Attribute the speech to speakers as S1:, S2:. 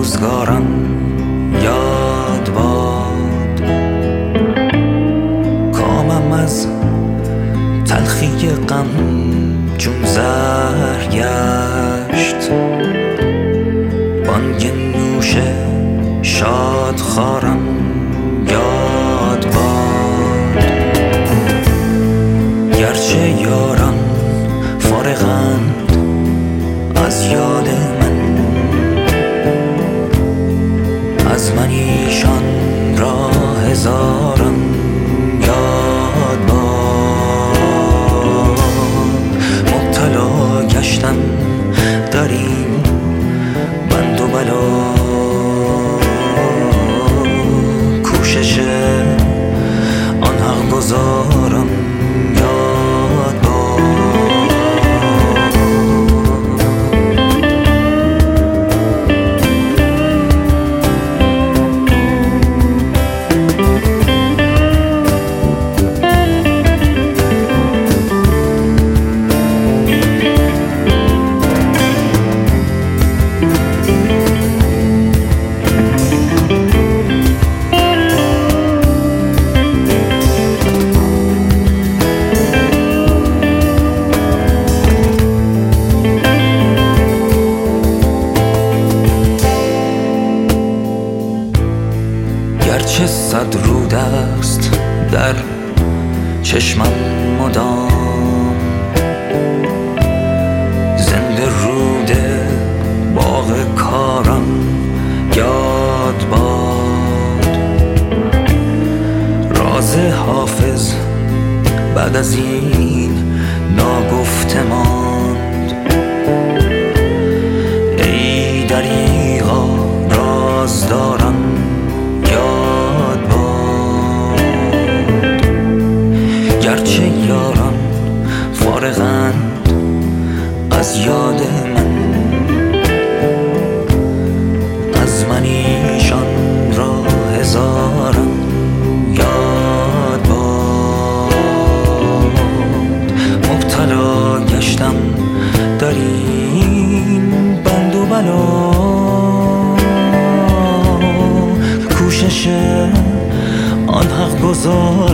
S1: روزگارم یاد باد. کامم از تلخی غم چون زهر گشت، بانگ نوش شادخوارم یاد باد. گرچه یاران فارغند از یاد من، از من ایشان را هزارم یاد باد. مبتلا گشتم در این بند و بلا، کوشش آن حق گزارم یاد باد. گرچه صد رود است در چشمم مدام، زنده رود باغ کارم یاد باد. راز حافظ بعد از این ناگفته ماند، ای دریغا راز دارم یاد باد. گرچه یاران فارغند از یاد من، از من ایشان را هزارم یاد باد. مبتلا گشتم در این بند و بلا، کوشش آن حق گزار